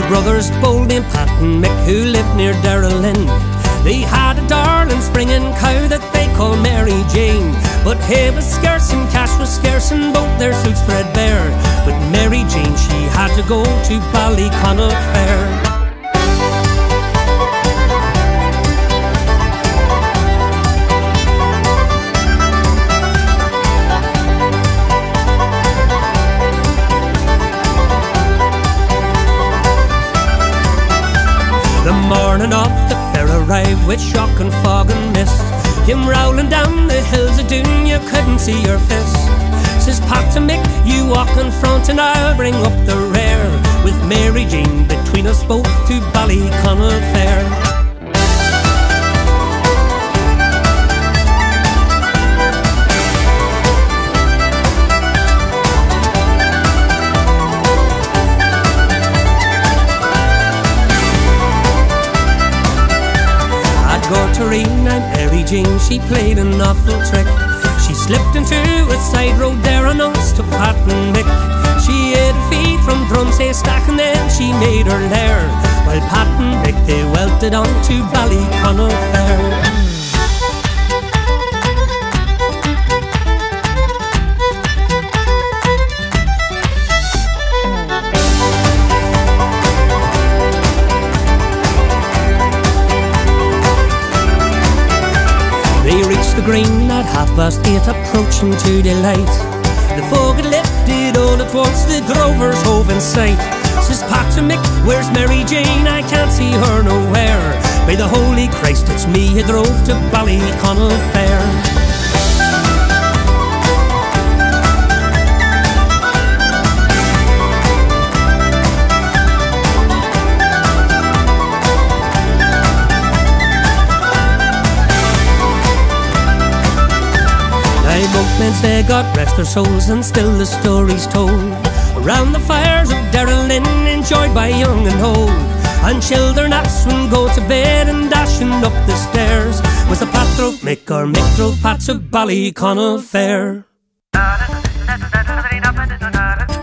brothers bold named Pat and Mick who lived near Darrellin. They had a darling springing cow that they called Mary Jane. But hay was scarce and cash was scarce and both their suits threadbare. But Mary Jane, she had to go to Ballyconnell Fair. The morning of the fair arrived with shock and fog and mist. Came rowling down the hills of Doon, you couldn't see your fist. Says Pat to Mick, you walk in front and I'll bring up the rear, with Mary Jane between us both to Ballyconnell Fair. I'm Mary Jane, she played an awful trick. She slipped into a side road there announced to Pat and Mick. She ate a feed from Drum's haystack and then she made her lair, while Pat and Mick they welted on to Ballyconnell Fair. They reached the green at 8:30, approaching to delight. The fog had lifted all at once, the drovers hove in sight. Says Pat to Mick, where's Mary Jane? I can't see her nowhere. By the holy Christ, it's me who drove to Ballyconnell Fair. Both men they got rest their souls and still the story's told. Around the fires of Darrellin, enjoyed by young and old. And children at soon go to bed and dashing up the stairs. Was the Pat drove Mick or Mick drove Pat to Ballyconnell Fair?